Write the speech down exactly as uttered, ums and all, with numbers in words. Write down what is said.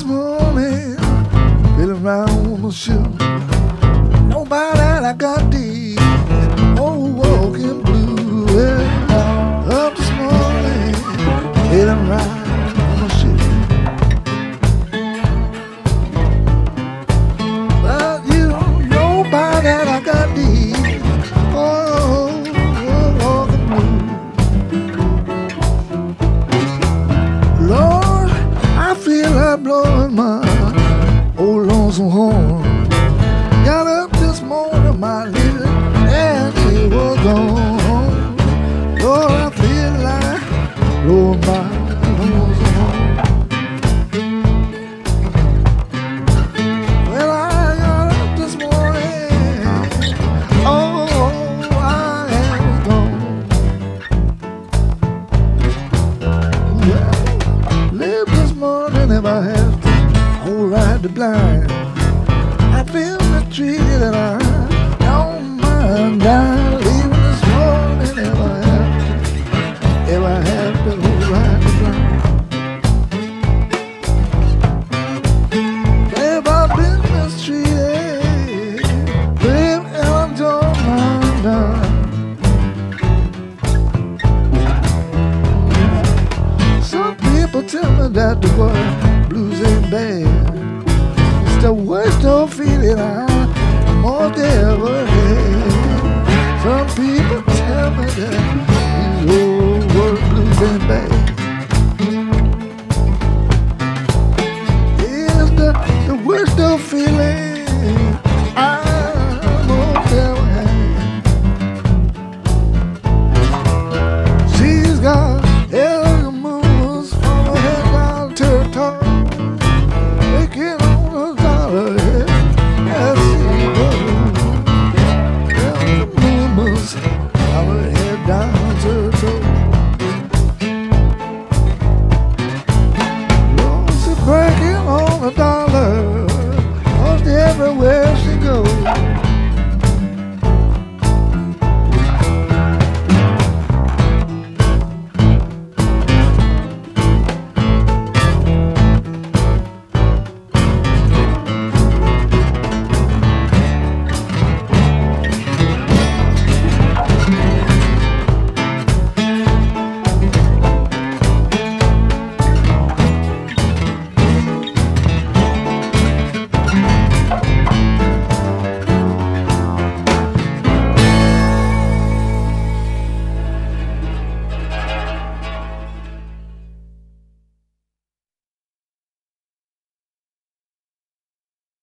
morning, feeling round my shoe. Nobody I got deep, oh, walking blue. Yeah. Up this morning, feeling round my shoe. But you, nobody I got deep, oh, oh, walking blue. Lord, I feel like blowing my old lonesome horn. Got up this morning, my lady, and she was gone. Lord, I feel like blowing my lonesome horn. Well, I got up this morning, oh, I am gone. Well, live this morning if I have to, oh, ride the blind. I feel mistreated and I don't mind dying. Leaving this morning if I have to, if I have to, oh, ride the blind. If I've been mistreated, babe, and I don't mind dying. Some people tell me that the word blues ain't bad. It's the worst old feeling I more ever had. Some people tell me that these old world blues ain't bad. It's the, the worst old feeling